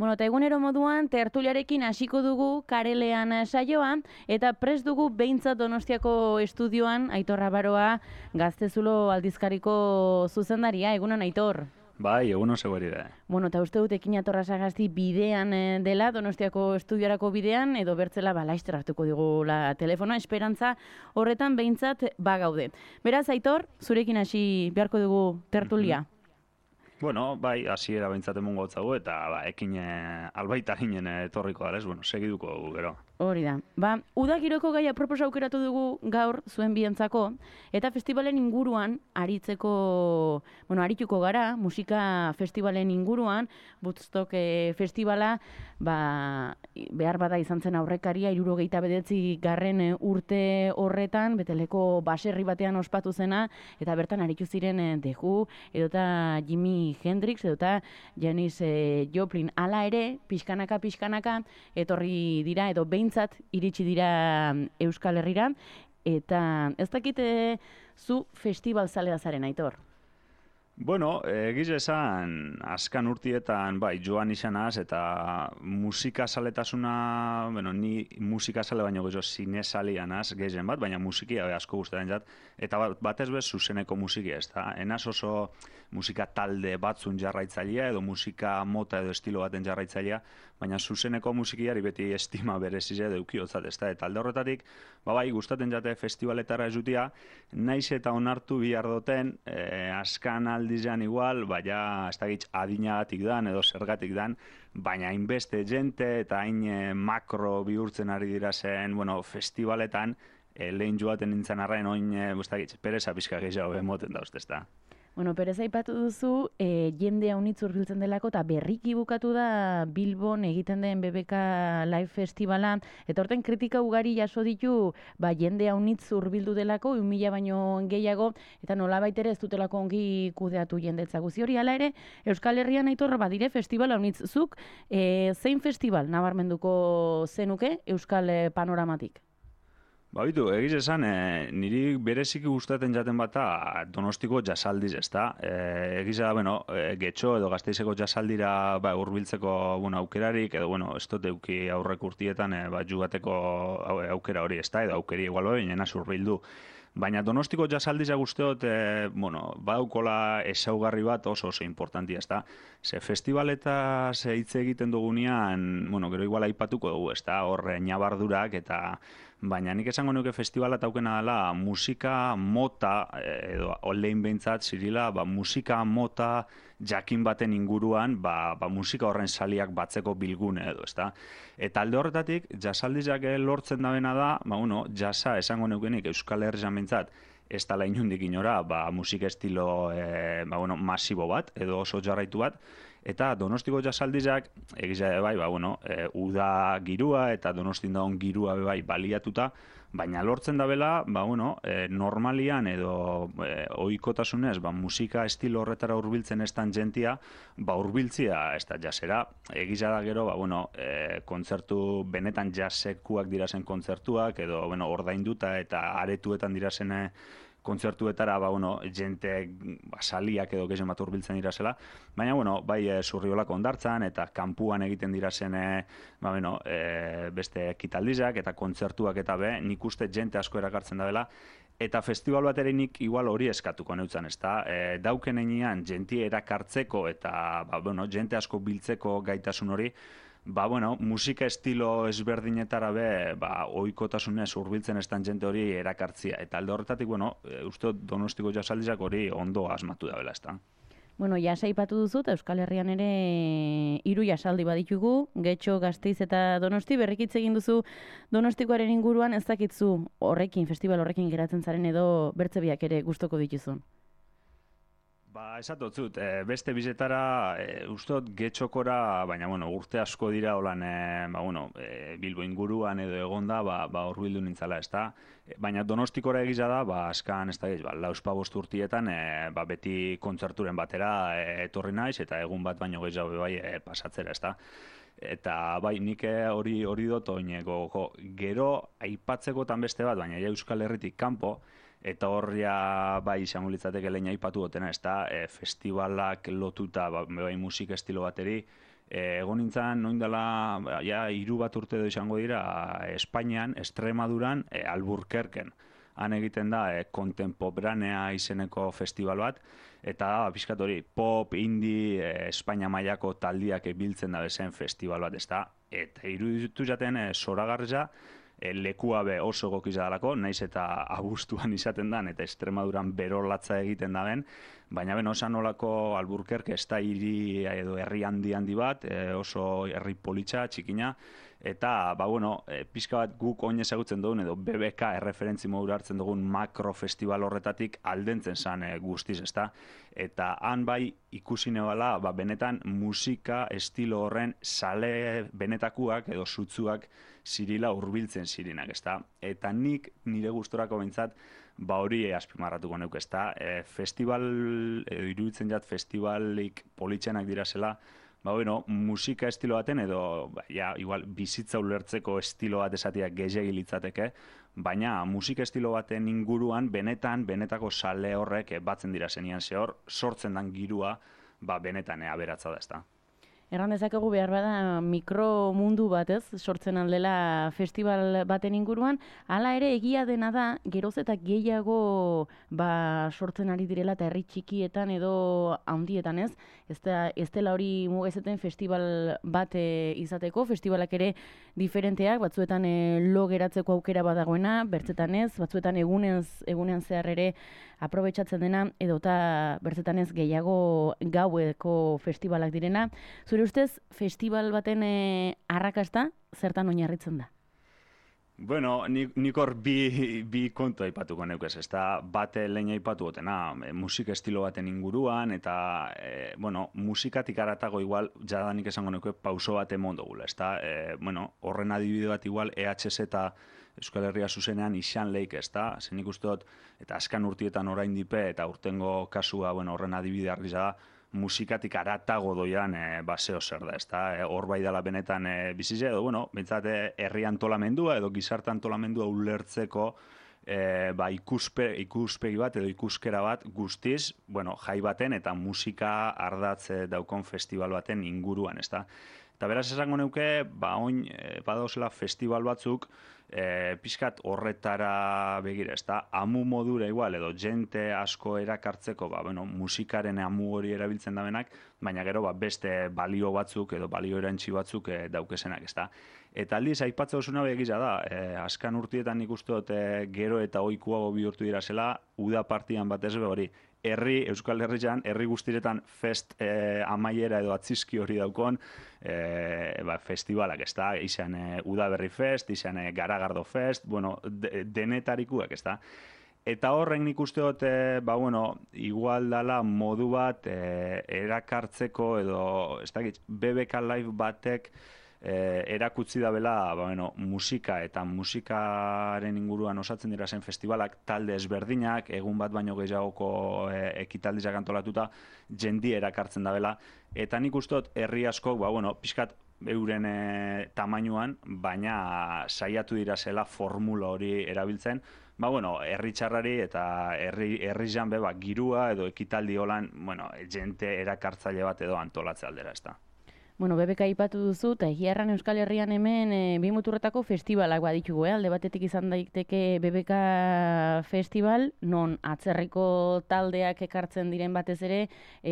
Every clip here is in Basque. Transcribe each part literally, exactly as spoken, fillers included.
Bueno, eta egunero moduan tertuliarekin hasiko dugu Karelean saioa, eta prest dugu behintzat Donostiako estudioan Aitor Abaroa, Gaztezulo aldizkariko zuzendaria. Egunon, Aitor? Bai, egunon zegoeri da. Bueno, eta uste dut Ekin Atorra Sagasti bidean dela, Donostiako estudiorako bidean, edo bertzela ba, laizter hartuko digula telefonoa, esperantza horretan behintzat bagaude. Beraz, Aitor, zurekin hasi beharko dugu tertulia. Mm-hmm. Bueno, bai, hasiera behintzat emongo gotzago, eta ba, ekin e, albaita ginen etorriko dalez, bueno, segiduko dugu, gero. Hori da. Ba, uda giroko gaia proposa aukeratu dugu gaur zuen bientzako, eta festivalen inguruan aritzeko, bueno, arituko gara, musika festivalen inguruan, Woodstock e, festivala, ba, behar bada izan zen aurrekaria, hirurogeita bedetzi garren urte horretan, Beteleko baserri batean ospatu zena, eta bertan aritu ziren e, The Who, edota Jimi Hendrix, edota Janis e, Joplin. Hala ere, pixkanaka, pixkanaka, etorri dira, edo behintzat iritsi dira Euskal Herrira, eta ez dakite zu festival zalea zaren, Aitor? Bueno, egiz esan, azkan urtietan, bai, joan izanaz, eta musika zaletasuna, bueno, ni musika zale baino gezo zinezalianaz gehien bat, baina musikia asko guztaren jat, eta batez bez zuzeneko musikia, ez da, enaz oso musika talde batzun jarraitzailea, edo musika mota edo estilo baten jarraitzailea, baina zuzeneko musikiari beti estima berezize deukiozat, ez da, eta alde horretatik, ba bai, gustaten jate festivaletara ez dutia, naiz eta onartu bihar duten, eh, azkan aldizan igual, baina ez dakit adinagatik dan, edo zergatik dan, baina hainbeste jente eta hain eh, makro bihurtzen ari dira zen, bueno, festivaletan, eh, lehen joaten nintzen arraen, oin, eh, ez dakit, pereza pizka gehiago emoten da, uste, ez da. Bueno, perez aipatu duzu, e, jende haunitz hurbiltzen delako, eta berriki bukatu da Bilbon egiten den B B K Live Festivala, eta horten kritika ugari jaso ditu, ba, jende haunitz hurbildu delako, un mila baino gehiago, eta nolabait ere ez dutelako ongi kudeatu jendetza guzi hori. Hala ere, Euskal Herrian, Aitor, badire festival haunitz zuk, e, zein festival nabarmenduko zenuke Euskal panoramatik? Ba, bitu, egiz esan, e, niri bereziki gustaten jaten bata Donostiko jasaldiz, ez da? E, egiz da, bueno, e, Getxo edo Gasteizeko jasaldira ba, urbiltzeko bueno, aukerarik, edo, bueno, ez dut euki aurrek urtietan e, ba, jugateko aukera hori, ez da? Edo aukeri igual hori, nena urbildu. Baina Donostiko jasaldiza guzteot, e, bueno, badaukola ezaugarri bat oso oso importantia, ez da? Ze festivaletaz hitz egiten dugunean, bueno, gero igual aipatuko dugu, ez da? Hor nabardurak eta... Baina nik esango nuke festivala taukena dela musika mota, edo olein behintzat zirila, ba, musika mota jakin baten inguruan, ba, ba, musika horren saliak batzeko bilgune edo, ezta? Eta alde horretatik, jasaldizak lortzen dabena da, ba, bueno, jasa esango nukenik Euskal Herrian behintzat, ez dala inundik inora, ba, musika estilo e, ba, bueno, masibo bat, edo oso jarraitu bat, eta Donostiko jasaldizak, egiza bai, ba, bueno, e, uda girua eta Donostin daun girua bai baliatuta, baina lortzen dabela, ba, bueno, e, normalian edo e, ohikotasunez, ba, musika estilo horretara hurbiltzen estan jentia, ba, hurbiltzia ez da jasera. Egiza da gero, ba, bueno, e, kontzertu benetan jasekuak dirazen kontzertuak, edo, bueno, ordainduta eta aretuetan dirazen kontzertuetara, ba, bueno, jente ba, saliak edo gehien bat hurbiltzen dira zela, baina, bueno, bai e, Zurriolako hondartzan eta kanpuan egiten dira zen e, ba, bueno, e, beste ekitaldizak eta kontzertuak eta be, nik uste jente asko erakartzen da dela, eta festival bat ere nik igual hori eskatuko neutzan, ez da? E, dauken enean jentie erakartzeko eta, ba, bueno, jente asko biltzeko gaitasun hori, ba, bueno, musika estilo ezberdinetara be, ba, ohikotasunez hurbiltzen estan jente hori erakartzia. Eta alde horretatik, bueno, e, uste Donostiko jasaldizak hori ondo asmatu da bela, ez da. Bueno, jasa aipatu duzu, eta Euskal Herrian ere hiru jasaldi baditugu, Getxo, Gasteiz eta Donosti, berrikitze egin duzu Donostikoaren inguruan, ez dakitzu horrekin, festival horrekin geratzen zaren edo bertze biak ere gustoko dituzun. Ba, esatotzut, e, beste bizetara, e, ustot Getxokora, baina, bueno, urte asko dira holan, e, ba, bueno, e, Bilbo inguruan edo egonda, ba, ba hurbildu nintzala, ez da. E, baina Donostikora egiza da, ba, askan, ez da, ba, lauspabost urtietan, e, ba, beti kontzerturen batera e, etorri naiz, eta egun bat baino gehiago bai e, pasatzera, ez da. Eta bai, nik hori hori dut oineko, gero aipatzekotan beste bat, baina ja Euskal Herritik kanpo, eta horria bai izango litzateke lehen aipatu gotena, ez da, e, festivalak lotuta, ba, bai musika estilo bateri, egon nintzen, noin dela, ja, hiru bat urte edo izango dira, Espainian, Extremaduran, e, Alburquerquen. Han egiten da, e, Contemporanea izeneko festival bat, eta da, pixkat hori, pop, indie, e, Espainia mailako taldiak biltzen da bezen festival bat, ez da? Eta iruditu jaten, e, zoragarria, e, lekua be oso egokiza dalako, naiz eta abuztuan izaten dan, eta Extremaduran berolatza egiten da ben, baina ben, osan olako Alburquerque ez da hiri edo herri handi handi bat, e, oso herri politxa, txikina, eta, ba, bueno, e, pixka bat guk oin ezagutzen dugun, edo B B K erreferentzi modura hartzen dugun makrofestival horretatik aldentzen zan e, guztiz, ezta? Eta han bai ikusi nebala, ba, benetan musika estilo horren sale benetakuak edo sutzuak zirila hurbiltzen zirinak, ezta? Eta nik nire gustorako behintzat, ba hori azpimarratuko neuk, ezta? E, festival, edo iruditzen jat festivalik politxenak dira zela, ba, bueno, musika estilo baten edo, ba, ja, igual, bizitza ulertzeko estilo bat esatiak gehiagi litzateke, baina musika estilo baten inguruan, benetan, benetako sale horrek batzen dira zenian zehor, sortzen dan girua, ba, benetan aberatza da, ezta. Erran dezakegu behar bada mikro mundu bat, ez, sortzen aldela festival baten inguruan, hala ere egia dena da, geroz eta gehiago ba, sortzen ari direla eta herri txikietan edo handietan, ez, ez, da, ez dela hori mugezeten festival bat e, izateko, festivalak ere diferenteak, batzuetan e, lo geratzeko aukera badagoena, bertzetan ez, batzuetan egunez, egunean zehar ere aprobetxatzen dena, edota bertzetan ez gehiago gaueko festivalak direna. Zure ustez, festival baten e, arrakasta zertan oinarritzen da? Bueno, nik, nik hor bi, bi kontu aipatuko neukez, ez da bate lehen aipatu gotena, e, musika estilo baten inguruan, eta, e, bueno, musikatik aratago igual, jadanik esango neuke pauso bat emon dugula, ez da, e, bueno, horren adibide bat igual, E H Z eta Euskal Herria zuzenean izan leik, ez da, zen nik uste dut, eta azkan urtietan orain dipe, eta urtengo kasua, bueno, horren adibide argiza da, musikatik aratago doian e, baseo zer da, ez da, e, hor bai dela benetan e, bizitze, edo, bueno, bentsat herri antolamendua edo gizarte antolamendua ulertzeko e, ba, ikuspe, ikuspegi bat edo ikuskera bat guztiz, bueno, jai baten eta musika ardatze daukon festival baten inguruan, ez da. Eta beraz esango neuke, ba, oin, e, badauzela festival batzuk, e, pixkat horretara begira, ez da, amu modura igual, edo jente asko erakartzeko, ba, bueno, musikaren amu hori erabiltzen da benak, baina gero ba, beste balio batzuk edo balio erantzi batzuk e, daukesenak, ez da. Eta aldiz, aipatza duzuna begiza da, e, azkan urtietan nik uste dut e, gero eta ohikoago bihurtu dira zela, uda partian batez be hori, herri, Euskal Herrian, herri guztiretan fest eh, amaiera edo atzizki hori daukon eh, ba, festivalak, ez da, izan eh, Udaberri Fest, izan eh, Garagardo Fest, bueno, de, denetarikuak, ez da. Eta horren nik uste dut, eh, ba, bueno, igual dala modu bat eh, erakartzeko edo, ez da, B B K Live batek E, erakutsi da bela, ba, bueno, musika eta musikaren inguruan osatzen dira zen festivalak, talde ezberdinak, egun bat baino gehiagoko e, ekitaldizak antolatuta, jendi erakartzen da bela, eta nik uste dut herri askok, ba, bueno, pixkat euren e, tamainuan, baina saiatu dira zela formula hori erabiltzen, ba, bueno, herri txarrari eta herri, herri jan be, ba, girua edo ekitaldi holan, bueno, jente erakartzaile bat edo antolatze aldera, ez da. Bueno, B B K aipatu duzu, eta egiarran Euskal Herrian hemen e, bi muturretako festivalak baditugu, eh? Alde batetik izan daiteke B B K festival, non atzerriko taldeak ekartzen diren batez ere,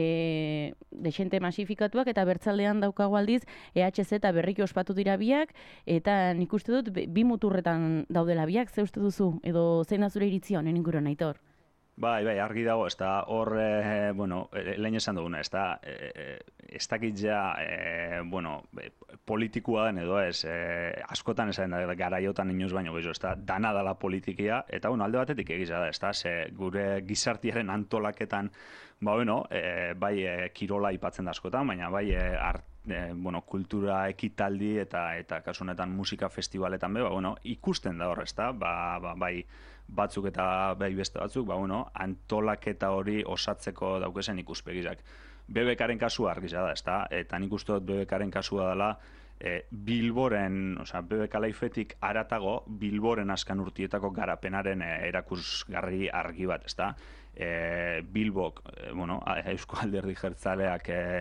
e, desente masifikatuak, eta bertzaldean daukagu aldiz, E H Z eta berriki ospatu dira biak, eta nik uste dut bi muturretan daudela biak, ze uste duzu, edo zein da zure iritzia honen inguruan, Aitor? Bai, bai, argi dago, ez da, hor, e, bueno, lehen esan duguna, ez da, e, ez dakit ja, e, bueno, politikoa den edo ez, e, askotan esan da, garaiotan inoz baino gehiago, ez da, dana dala politikia, eta, bueno, alde batetik egiza da, ez da, ze gure gizartiaren antolaketan, ba, bueno, e, bai, e, kirola ipatzen da askotan, baina bai, e, art, E, bueno, kultura ekitaldi eta eta kasu honetan musika festivaletan be, ba, bueno, ikusten da hor, ezta? Ba, ba, bai batzuk eta bai beste batzuk, ba, bueno, antolaketa hori osatzeko daukesen ikuspegizak. B B Karen kasua argiza da, ezta? Eta nik uste dut B B Karen kasua dela e, Bilboren, osea, B B K Lifetik aratago Bilboren azkan urtietako garapenaren e, erakusgarri argi bat, ezta? E, Bilbok, e, bueno, Eusko Alderdi Jeltzaleak e,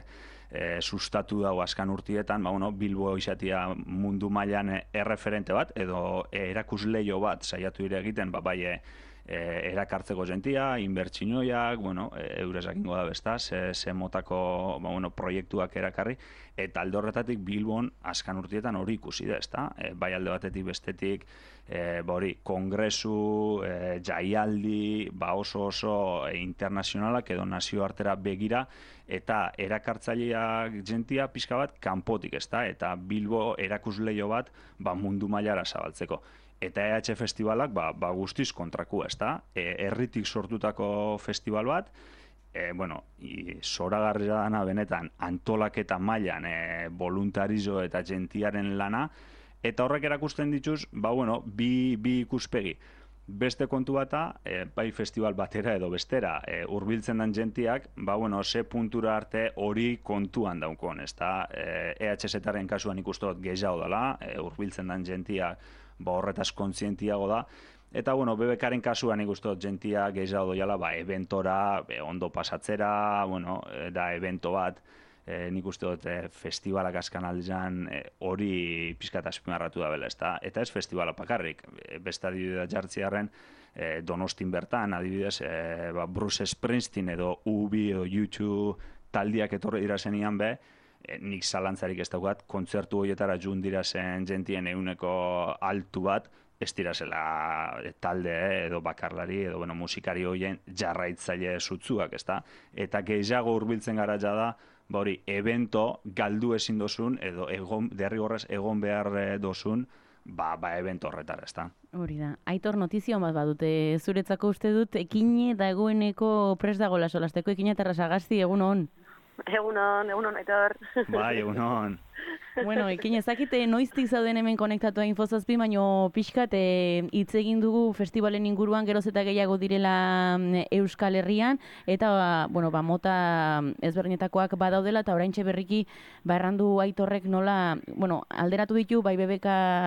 e, sustatu dago azkan urtietan, ba, bueno, Bilbo izatia mundu mailan erreferente bat, edo erakusleio bat saiatu dire egiten, ba, bai, e, erakartzeko jentia, inbertsinoiak, bueno, eurez egingo da besta, ze, ze motako ba, bueno, proiektuak erakarri, eta alde horretatik Bilbon azkan urtietan hori ikusi da, ezta? E, bai alde batetik bestetik, e, ba hori, kongresu, e, jaialdi, ba oso oso e, internazionalak edo nazioartera begira, eta erakartzaileak jentia pixka bat kanpotik, ezta? Eta Bilbo erakusleio bat ba, mundu mailara zabaltzeko. Eta E H festivalak ba, ba guztiz kontraku, ezta? E, herritik sortutako festival bat, e, bueno, zoragarria dana benetan antolaketa mailan e, voluntarizo eta jentiaren lana, eta horrek erakusten dituz, ba bueno, bi, bi ikuspegi. Beste kontu bata, e, bai festival batera edo bestera, e, hurbiltzen den jentiak, ba bueno, ze puntura arte hori kontuan daukon, ezta? E, E H Z-aren kasuan ikustot gehiago dela, e, hurbiltzen den jentiak ba horretaz kontzientiago da, eta bueno, B B K-ren kasuan ikustot jentia gehiago doiala, ba, eventora, be, ondo pasatzera, bueno, da evento bat, e, nik uste dut e, festivalak askan aldean hori e, pizkat azpimarratu da bela, ezta? Eta ez festivala bakarrik, e, beste adibidea jartziarren, e, Donostin bertan, adibidez, e, ba, Bruce Springsteen edo U B edo U two taldiak etorri dira zenian be, E, nik zalantzarik ez daukat, kontzertu horietara jun dira zen jentien euneko altu bat, ez dira zela talde eh, edo bakarlari edo bueno, musikari horien jarraitzaile sutzuak, ezta? Eta gehiago hurbiltzen gara ja da, ba hori, evento galdu ezin dozun edo egon, derrigorrez egon behar dozun, ba, ba evento horretara, ezta? Hori da. Aitor, notizio bat badute zuretzako uste dut, ekine dagoeneko prest dagoela solasteko ekine eta Rasagasti, egun hon. Egunon, egunon, Aitor. Bai, egunon. Bueno, ekin ezakite noiztik zauden hemen konektatua Infozazpi, baino pixkat hitz egin dugu festivalen inguruan geroz eta gehiago direla Euskal Herrian, eta bueno, ba, mota ezberdinetakoak badaudela, eta oraintxe berriki ba, errandu Aitorrek nola, bueno, alderatu ditu bai B B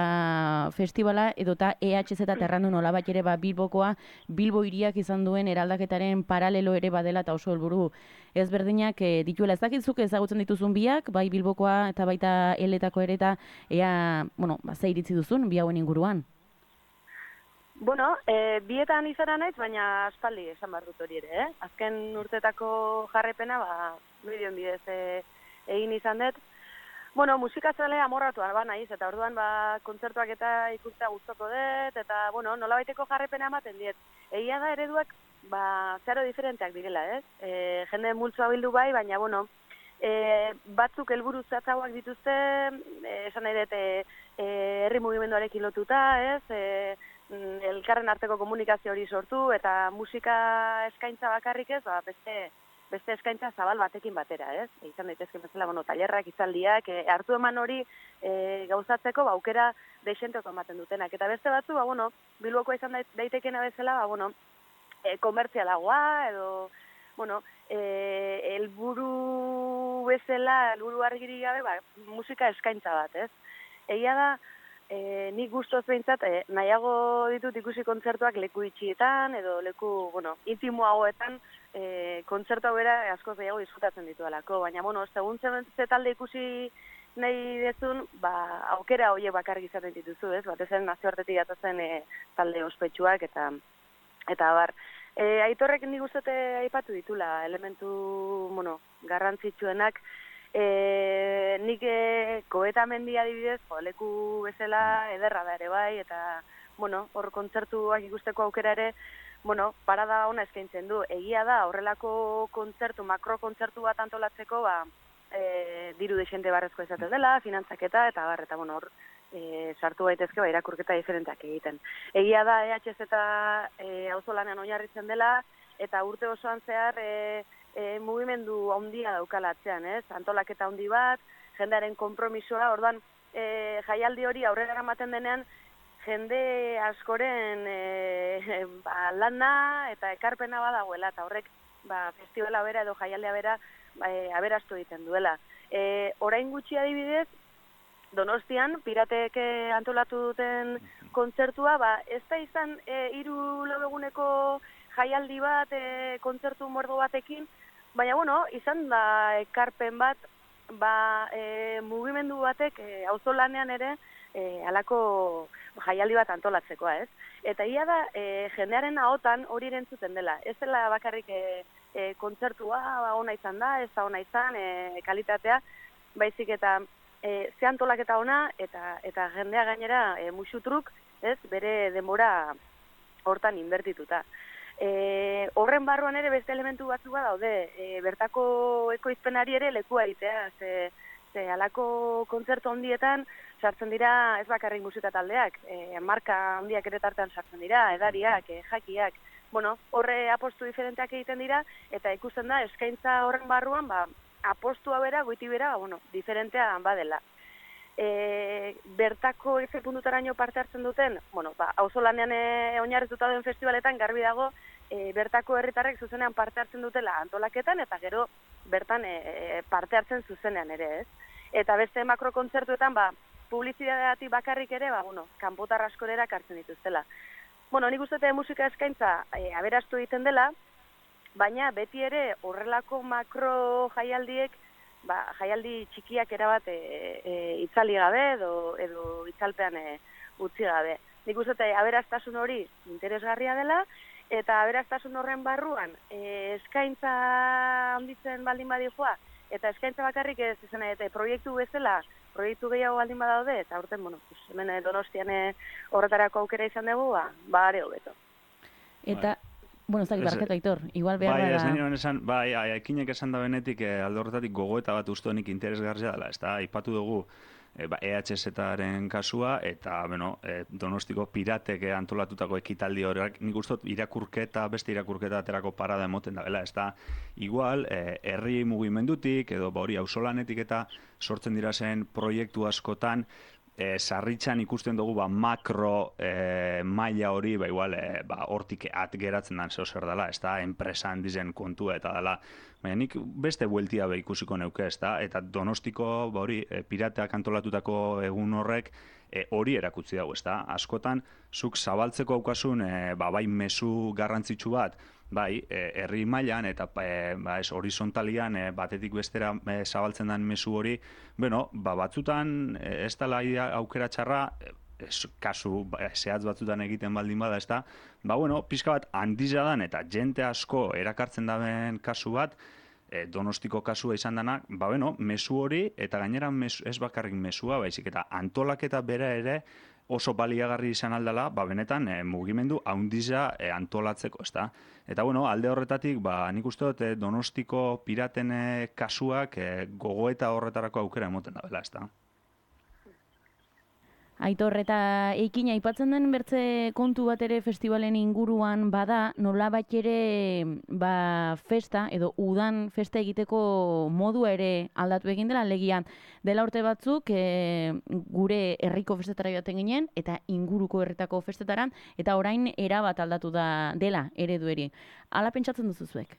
K festivala edota E H Z eta errandu nola bat ere ba, Bilbokoa, Bilbo hiriak izan duen eraldaketaren paralelo ere badela eta oso helburu ezberdinak e, dituela. Ez dakitzuk ezagutzen dituzun biak, bai Bilbokoa eta baita eletako ere eta ea, bueno, ba, ze iritzi duzun bi hauen inguruan? Bueno, e, bietan izan naiz, baina aspaldi esan behar dut hori ere, eh? Azken urtetako jarrepena, ba, bideon bidez e, egin izan dut. Bueno, musikazale amorratuan ba naiz, eta orduan ba, kontzertuak eta ikustea gustoko dut, eta bueno, nolabaiteko jarrepena ematen diet. Egia da ereduak, ba, zero diferenteak direla, ez? E, jende multzoa bildu bai, baina, bueno, e, batzuk helburu zehatzagoak dituzte, e, esan nahi dut, e, herri mugimenduarekin lotuta, ez? E, elkarren arteko komunikazio hori sortu, eta musika eskaintza bakarrik ez, ba, beste, beste eskaintza zabal batekin batera, ez? E, izan daitezke bezala, bueno, tailerrak, izaldiak, e, hartu eman hori e, gauzatzeko, ba, aukera deixenteko ematen dutenak. Eta beste batzu, ba, bueno, Bilbokoa izan daitekena bezala, ba, bueno, e, komertzialagoa, edo, bueno, e, elburu bezala, elburu argiri gabe, ba, musika eskaintza bat, ez? Egia da, e, nik gustoz behintzat, e, nahiago ditut ikusi kontzertuak leku itxietan, edo leku, bueno, intimoagoetan, e, kontzertu hau bera askoz gehiago diskutatzen ditualako, baina, bueno, segun ze talde ikusi nahi dezun, ba, aukera horiek bakarrik izaten dituzu, ez? Batez zen nazioartetik datozen e, talde ospetsuak eta eta bar. E, Aitorrek nik uste aipatu ditula elementu, bueno, garrantzitsuenak. E, nik e, koetamendi adibidez, jo, leku bezala ederra da ere bai, eta, bueno, hor kontzertuak ikusteko aukera ere, bueno, parada ona eskaintzen du. Egia da, horrelako kontzertu, makro kontzertu bat antolatzeko, ba, e, diru desente barrezko ezaten dela, finantzaketa, eta bar, eta, bueno, hor, e, sartu baitezke, ba, irakurketa diferenteak egiten. Egia da, E H Z eta e, auzolanean oinarritzen dela, eta urte osoan zehar, e, E, mugimendu handia daukala atzean, ez? Antolaketa handi bat, jendearen konpromisoa, orduan e, jaialdi hori aurrera eramaten denean, jende askoren e, ba, lana eta ekarpena badagoela, eta horrek ba, festivala bera edo jaialdea bera ba, e, aberastu egiten duela. E, orain gutxi adibidez, Donostian, piratek antolatu duten kontzertua, ba, ez da izan e, hiru lau eguneko jaialdi bat, e, kontzertu mordo batekin, baina, bueno, izan da ekarpen bat ba, e, mugimendu batek e, auzolanean ere e, alako jaialdi bat antolatzekoa, ez? Eta ia da, e, jendearen ahotan hori erantzuten dela. Ez dela bakarrik e, e, kontzertua ba, ona izan da, ez da ona izan, e, kalitatea, baizik eta e, ze antolaketa ona, eta, eta jendea gainera e, musutruk, ez, bere denbora hortan inbertituta. E, horren barruan ere beste elementu batzuk daude, e, bertako ekoizpenari ere lekua egitea, ze, ze alako kontzertu handietan sartzen dira ez bakarrik musika taldeak, e, marka handiak ere tartean sartzen dira, edariak, e, jakiak, bueno, horre apostu diferenteak egiten dira, eta ikusten da eskaintza horren barruan, ba, apostua bera, goiti bera, bueno, diferentea badela. E, bertako efe puntutaraino parte hartzen duten, bueno, ba, auzolanean e, oinarrituta den festivaletan garbi dago, e, bertako herritarrek zuzenean parte hartzen dutela antolaketan, eta gero bertan e, parte hartzen zuzenean ere, ez? Eta beste makrokontzertuetan, ba, publizitateatik bakarrik ere, ba, bueno, kanpotar askorera hartzen dituztela. Bueno, nik uste musika eskaintza e, aberastu egiten dela, baina beti ere horrelako makro jaialdiek, ba, jaialdi txikiak erabat e, e, itzali gabe edo, edo itzalpean e, utzi gabe. Nik uste aberaztasun hori interesgarria dela, eta aberaztasun horren barruan e, eskaintza handitzen baldin badioa, eta eskaintza bakarrik ez izan, eta proiektu bezala, proiektu gehiago baldin badaude, eta aurten, bueno, pues, hemen Donostian horretarako aukera izan dugu, ba, ba are hobeto. Eta, bueno, ez dakit barkatu, Aitor, igual behar bai, da... ez nire esan, bai, ekinek esan da benetik, eh, alde horretatik gogoeta bat uste honik interesgarria dela, ez da, aipatu dugu, E, ba, E H Z-aren kasua, eta bueno, e, Donostiko piratek antolatutako ekitaldi horrek, nik uste irakurketa, beste irakurketa aterako parada emoten da, bela, ez da, igual, e, herri mugimendutik, edo ba, hori auzolanetik eta sortzen dira zen proiektu askotan, e, sarritzan ikusten dugu ba, makro e, maila hori, ba, igual, e, ba, hortik at geratzen dan zeo zer dela, ez da, enpresa handizen kontua eta dela, baina nik beste bueltia be ikusiko neuke, ez da, eta Donostiko ba, hori, e, pirateak antolatutako egun horrek, e, hori erakutsi dago, ez da, askotan, zuk zabaltzeko aukasun, e, ba, bai mezu garrantzitsu bat, bai, herri mailan eta e, ba, ez, horizontalian e, batetik bestera e, zabaltzen den mezu hori, bueno, ba, batzutan e, ez dela aukera txarra, ez, kasu ba, zehatz batzutan egiten baldin bada, ez da, ba, bueno, pixka bat handiza dan eta jente asko erakartzen daben kasu bat, e, Donostiko kasua izan denak, ba, bueno, mezu hori, eta gainera mezu, ez bakarrik mezua, baizik, eta antolaketa bera ere, oso baliagarri izan aldala, ba, benetan e, mugimendu haundiza e, antolatzeko, ez da. Eta, bueno, alde horretatik, ba, nik uste dut e, Donostiko piraten e, kasuak e, gogoeta horretarako aukera emoten da, bela, ez da. Aitor, eta eikin aipatzen den bertze kontu bat ere festivalen inguruan bada, nolabait ere ba, festa edo udan festa egiteko modua ere aldatu egin dela, legian dela urte batzuk e, gure herriko festetara joaten ginen eta inguruko herritako festetaran, eta orain erabat aldatu da dela eredueri. Hala pentsatzen duzu zuek?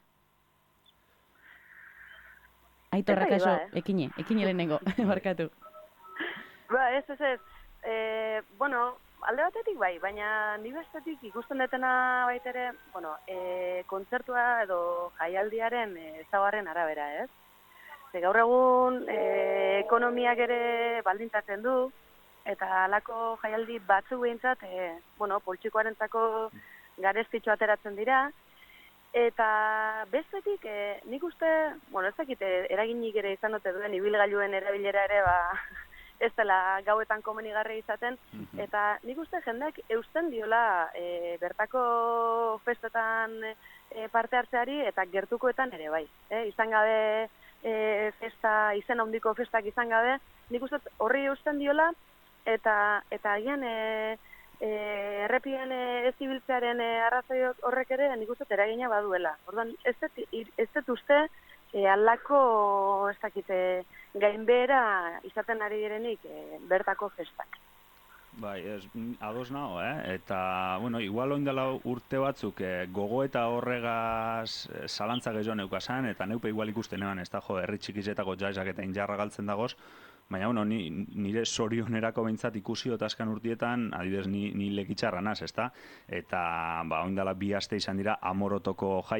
Aitor, rakaso, eh? ekine, ekine lehenengo, barkatu. Ba, ez, ez, ez. E, bueno, alde batetik bai, baina ni bestetik ikusten detena baitere, bueno, e, kontzertua edo jaialdiaren ezaugarren arabera, ez? Ze gaur egun e, ekonomiak ere baldintzatzen du, eta halako jaialdi batzuk behintzat, e, bueno, poltsikoarentzako garestitxo ateratzen dira, eta bestetik, e, nik uste, bueno, ez dakit eraginik ere izan dute duen ibilgailuen erabilera ere, ba, ez dela gauetan komenigarri izaten, eta nik uste jendeak eusten diola e, bertako festetan e, parte hartzeari eta gertukoetan ere bai. E, izan gabe e, festa, izen handiko festak izan gabe, nik uste horri eusten diola eta eta agian e, e, errepien e, ez ibiltzearen e, arrazoi horrek ere nik uste eragina baduela. Orduan, ez dut uste E, aldako, ez dakite, gainbehera izaten ari direnik e, bertako festak. Bai, ez, ados nago, eh? Eta, bueno, igual oindela urte batzuk eh, gogo eta horregaz eh, zalantza gehiago neukasan, eta neupe igual ikusten eban, ez da, jo, herri txikizetako jaizak eta injarra galtzen dagoz, baina, bueno, ni, nire sorionerako behintzat ikusi dut azkan urtietan, adibidez, ni, ni lekitxarra naz, ez da? Eta, ba, oindela bi aste izan dira amorotoko jaiak.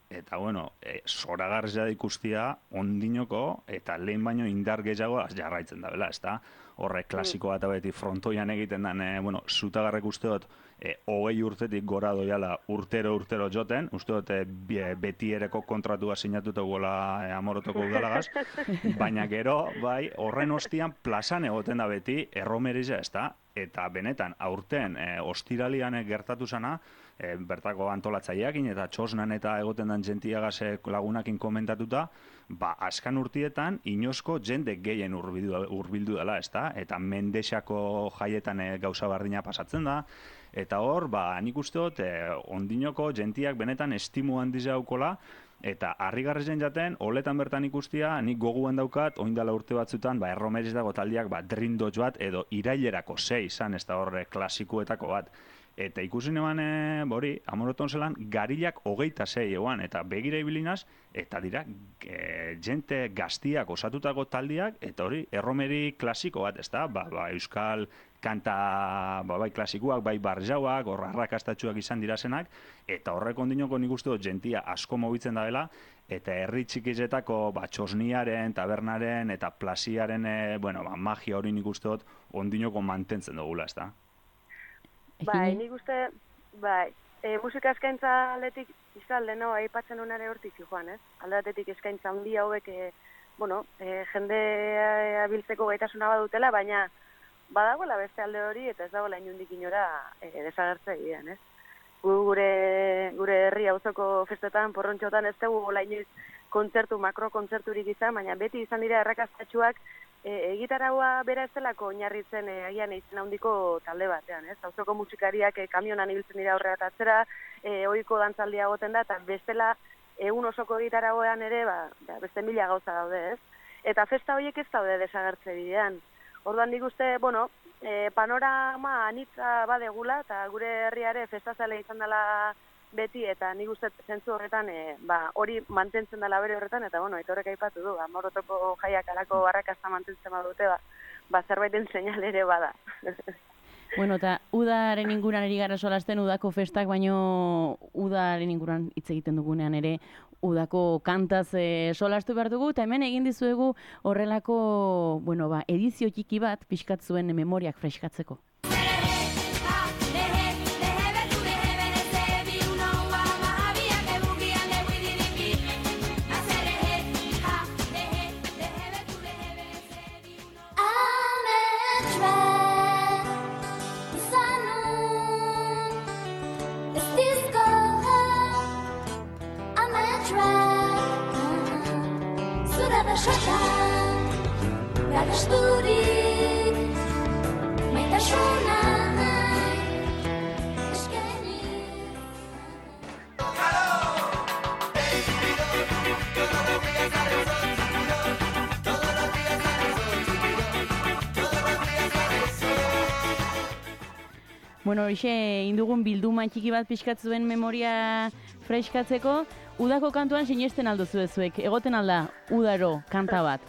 eta bueno, e, zoragarria da ikustia ondinoko eta lehen baino indar gehiago jarraitzen da, bela, ezta? Horre klasiko bat beti frontoian egiten den, e, bueno, zutagarrek uste dut, e, hogei urtetik gora doiala urtero urtero joten, uste dut e, beti ereko kontratua sinatuta gola e, Amorotoko udalagaz, baina gero, bai, horren ostian plazan egoten da beti erromerizia, ezta? Eta benetan, aurten, e, ostiralian gertatu zana, e, bertako antolatzaileakin eta txosnan eta egoten den jentiagaz lagunakin komentatuta, ba, askan urtietan, inosko jende gehien urbildu, urbildu dela, ezta? Eta Mendexako jaietan e, gauza bardina pasatzen da, eta hor, ba, nik uste dut, e, ondinoko jentiak benetan estimu handiz daukola, eta harrigarrizen jaten, holetan bertan ikustia, nik goguan daukat, oindala urte batzutan, ba, erromeriz dago taldiak, ba, Dream Dodge bat, edo irailerako sei izan, ez da horre klasikuetako bat. Eta ikusi neban, e, bori, Amoroton zelan, garilak hogeita sei eguan, eta begira ibilinaz, eta dira, e, jente gaztiak osatutako taldiak, eta hori, erromeri klasiko bat, ez da, ba, ba, euskal kanta, ba, bai klasikoak, bai barjauak, horra arrakastatxuak izan dirazenak, eta horrek ondinoko nik uste dut jentia asko mobitzen da dela, eta herri txikizetako ba, txosniaren, tabernaren, eta plaziaren, e, bueno, ba, magia hori nik uste dut ondinoko mantentzen dugula, ez da? Bai, nik uste, bai, e, musika eskaintza aldetik izalde, no, aipatzen unare hortik joan, ez? Aldatetik eskaintza handi hauek, e, bueno, e, jende abiltzeko gaitasuna badutela, baina badagoela beste alde hori, eta ez dagoela inundik inora e, desagertze bidean, ez? Gure, gure herri auzoko festetan, porrontxotan ez dugu gola inoiz kontzertu, makro kontzerturik izan, baina beti izan dira errakastatxuak e, egitaragoa bera ez delako oinarritzen e, agian izan handiko talde batean, ez? Auzoko musikariak e, kamionan ibiltzen dira aurrera eta atzera, e, ohiko dantzaldia goten da, eta bestela egun osoko egitaragoan ere, ba, beste mila gauza daude, ez? Eta festa horiek ez daude desagertze bidean. Orduan nik uste, bueno, e, panorama anitza badegula, eta gure herriare festazale izan dela beti, eta nik uste zentzu horretan, e, ba, hori mantentzen dela bere horretan, eta bueno, eta horrek aipatu du, Amorotoko jaiak alako barrakazta mantentzen badute, ba, ba zerbaiten seinal ere bada. Bueno, eta udaren inguran eri gara solasten, udako festak, baino udaren inguran hitz egiten dugunean ere, udako kantaz e, solastu behar dugu, eta hemen egin dizuegu horrelako, bueno, ba, edizio txiki bat, pixkat zuen memoriak freskatzeko. Bueno, horixe, indugun bilduma txiki bat pixkat zuen memoria freskatzeko, udako kantuan sinesten alduzu ezuek, egoten alda udaro kanta bat.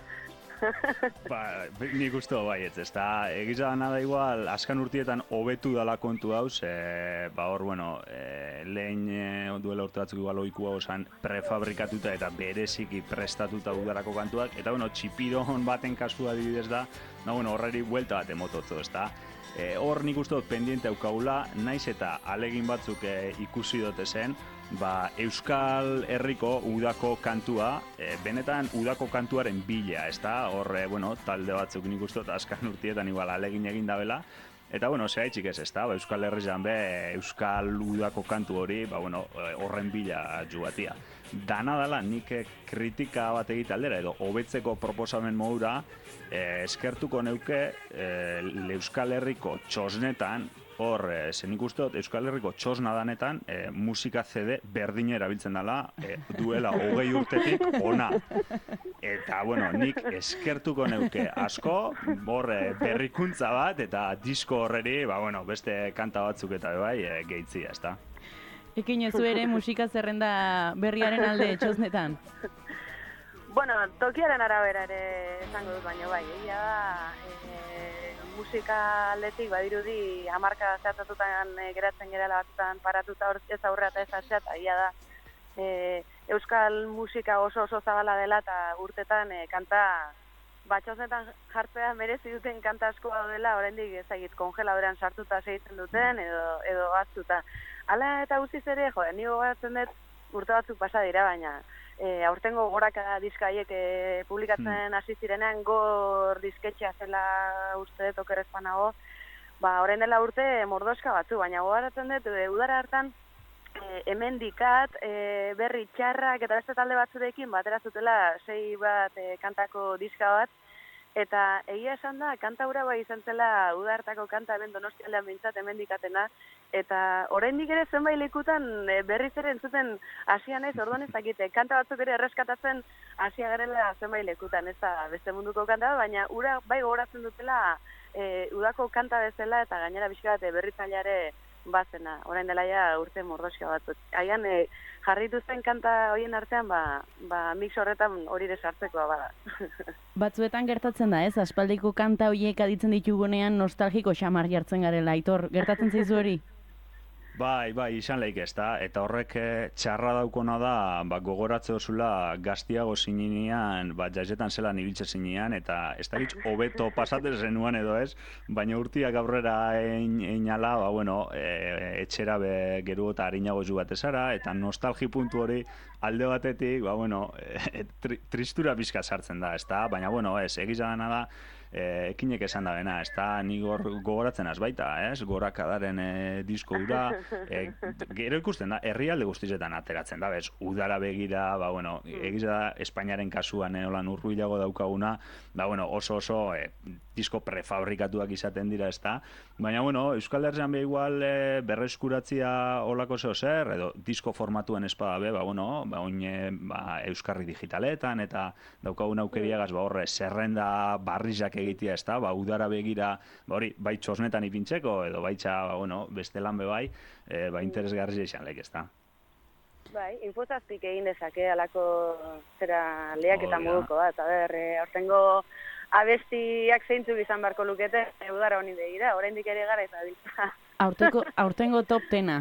Ba, nik uste bai ez, ez da, egiza nada igual, askan urtietan hobetu dala kontu dauz, e, ba hor, bueno, e, lehen e, duela urte batzuk igual oikua osan prefabrikatuta eta bereziki prestatuta udarako kantuak, eta bueno, txipiron baten kasua adibidez da, na bueno, horreri buelta bat emototzo, ez da. E, hor nik uste dut pendiente haukagula, naiz eta alegin batzuk e, ikusi dute zen, ba, Euskal Herriko udako kantua, e, benetan udako kantuaren bila, ez da? Hor, e, bueno, talde batzuk nik uste dut askan urtietan igual alegin egin dabela, eta, bueno, zehaitxik ez, ez da? Ba, Euskal Herrian be, Euskal udako kantu hori, ba, bueno, horren bila jugatia. Dana dela nik kritika bat egite aldera, edo hobetzeko proposamen modura, eh, eskertuko neuke eh, Euskal Herriko txosnetan, hor, eh, zen ikuste dut, Euskal Herriko txosna danetan, eh, musika C D berdina erabiltzen dela, eh, duela hogei urtetik ona. Eta, bueno, nik eskertuko neuke asko, hor eh, berrikuntza bat, eta disko horreri, ba, bueno, beste kanta batzuk eta bai, eh, gehitzia, ez da. Ekin ez ere musika zerrenda berriaren alde txosnetan? Bueno, tokiaren arabera ere esango dut baino bai, egia da, e, musika aldetik badirudi hamarka zehatzatutan e, geratzen gerela batzutan paratuta hor ez aurrea eta ez atzea, eta egia da, e, euskal musika oso oso zabala dela eta urtetan e, kanta batxozetan jartzea merezi duten kanta asko daudela, oraindik ezagit kongeladorean sartuta segitzen duten edo edo haztuta. Hala eta guztiz ere, jo, ni gogoratzen dut urte batzuk pasa dira, baina e, aurtengo goraka diska haiek e, publikatzen hasi zirenean gor disketxea zela uste dut okerrezpanago, ba, orain dela urte mordoska batzu, baina gogoratzen dut e, udara hartan e, hemendikat e, berri txarrak eta beste talde batzurekin batera zutela sei bat e, kantako diska bat, eta egia esan da, kanta hura bai izan zela uda hartako kanta hemen Donostialdean behintzat hemendikatena, eta oraindik ere zenbait lekutan e, berriz ere entzuten hasia naiz, orduan ez dakite, kanta batzuk ere erreskatatzen hasia garela zenbait lekutan, ez da beste munduko kanta, baina ura bai gogoratzen dutela e, udako kanta bezala eta gainera pixka bat berritzaileare bazena, orain dela ja urte mordoska batzuk. Haian e, jarritu zen kanta horien artean, ba, ba mix horretan hori desartzekoa bada. Batzuetan gertatzen da, ez? Aspaldiko kanta horiek aditzen ditugunean nostalgiko xamar jartzen garela, Aitor. Gertatzen zaizu hori? Bai, bai, izan leik ez da, eta horrek txarra daukona da, ba, gogoratze osula gaztiago zinean, ba, jazetan zelan ibiltze zinean, eta ez da bitz, hobeto pasatzen zenuan edo ez, baina urtiak aurrera einala, ba, bueno, e, etxera be, geru eta harinago zu bat ezara, eta nostalgi puntu hori alde batetik, ba, bueno, e, tri, tristura bizka sartzen da, ez da, baina, bueno, ez, egiza dena da, E, ekinek esan da bena, ez da ni gogoratzen az baita, ez? Gorakadaren e, disko ura, e, gero ikusten da, herrialde guztizetan ateratzen da, bez, udara begira, ba, bueno, egiz da, Espainiaren kasuan, e, holan urruilago daukaguna, ba, bueno, oso oso e, disko prefabrikatuak izaten dira, ez da, baina, bueno, Euskal Herrian be igual e, berreskuratzia olako zeo zer, edo disko formatuen espada be, ba, bueno, ba, oin, e, ba, Euskarri digitaletan, eta daukagun aukeriagaz, ba, horre, zerrenda barrizak egitea, ez da, ba, udara begira, ba, hori, bai txosnetan ipintzeko, edo baitza, ba, bueno, beste lan be bai, e, ba, interesgarri izan lek, ez da. Bai, infozazpik egin dezake, alako zera leak eta moduko bat, a ber, e, aurtengo abestiak zeintzuk izan barko lukete, e, udara honi begira, oraindik ere gara eta biltza. Aurteko, aurtengo top tena.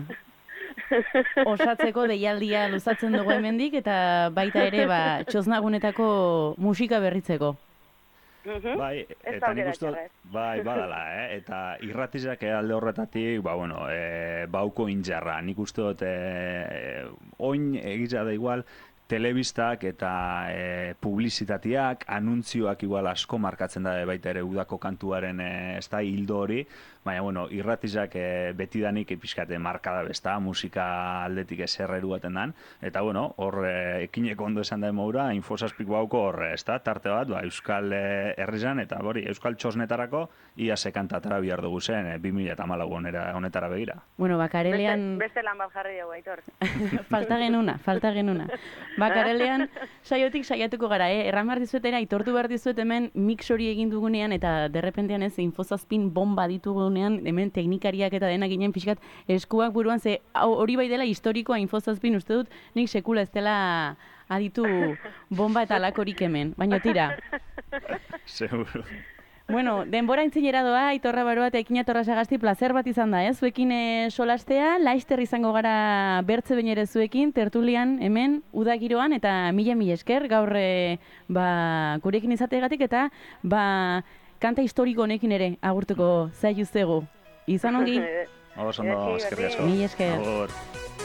Osatzeko deialdia luzatzen dugu hemendik, eta baita ere, ba, txosnagunetako musika berritzeko. Bai, eta nik uste, bai, badala, eh? Eta irratizak alde horretatik, ba, bueno, e, bauko injarra. Nik uste dut, e, oin egiza da igual, telebistak eta e, publizitateak, anuntzioak igual asko markatzen da baita ere udako kantuaren e, ez da hildo hori, baina, bueno, irratizak e, betidanik pixkate markada besta, musika aldetik eserreru baten dan, eta, bueno, hor e, ekineko ondo esan da emaura, infosazpik bauko hor, ez da, tarte bat, ba, Euskal e, herrizan, eta hori, Euskal txosnetarako, ia sekantatara bihar dugu zen, e, bi mila hamalau honetara begira. Bueno, bakarelean... Beste, beste lan bat jarri dugu, Aitor. falta genuna, falta genuna. Bakarelean, saiotik saiatuko gara, eh? Erran behar dizuetera, aitortu behar dizuet hemen mix hori egin dugunean, eta derrepentean ez, infozazpin bomba ditugunean, hemen teknikariak eta denak ginen pixkat eskuak buruan, ze hori bai dela historikoa infozazpin, uste dut, nik sekula ez dela aditu bomba eta alakorik hemen, baina tira. Seguro. Bueno, denbora intzinera doa, Aitorra Baroa eta Ekina Torra Sagasti placer bat izan da, eh? Zuekin e, solastea, laister izango gara bertze behin ere zuekin, tertulian, hemen, udagiroan, eta mila mila esker, gaur e, ba, gurekin izategatik, eta ba, kanta historiko honekin ere agurtuko zailuztegu. Izan ongi? Oso ondo, eskerrik asko. Mila esker.